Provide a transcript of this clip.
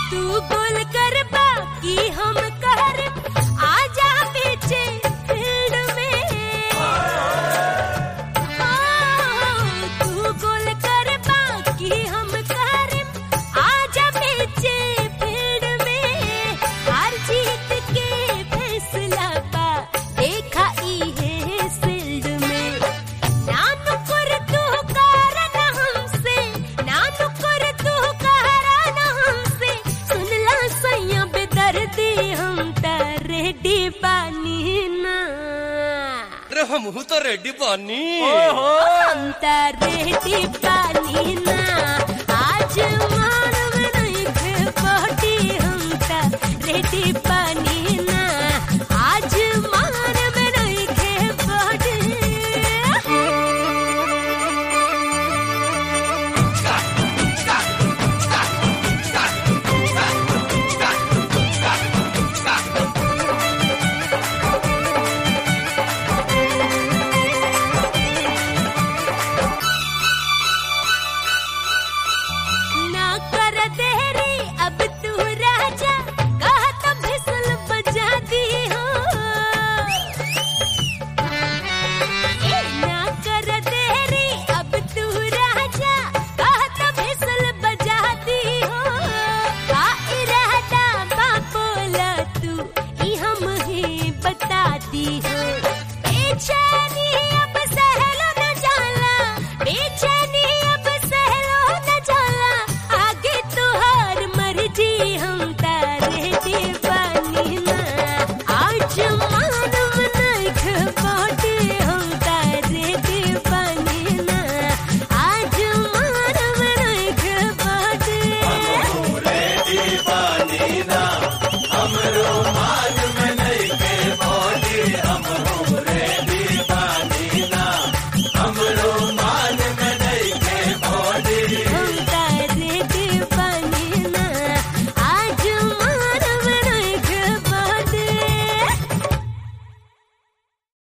तू बोल कर बाकी हम कर आजा पीछे फील्ड में। तू बोल कर बाकी हम कर आजा पीछे फील्ड में। हार जीत के फैसला पा देखा ई है फील्ड में। नानु कर तू कारण हमसे, नानु कर तू कारण हमसे। सुनला सैया बेदर्दी हम त रेडी बानी ना। अरे हम तो रेडी बानी। हम त रेडी बानी ना। आज